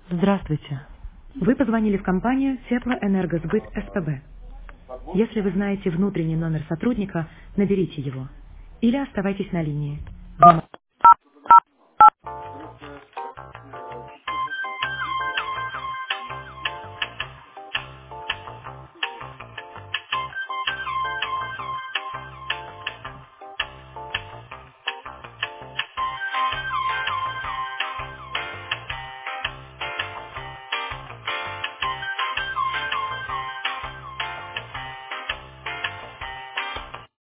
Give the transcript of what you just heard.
Здравствуйте. Вы позвонили в компанию Теплоэнергосбыт СПБ. Если вы знаете внутренний номер сотрудника, наберите его. Или оставайтесь на линии.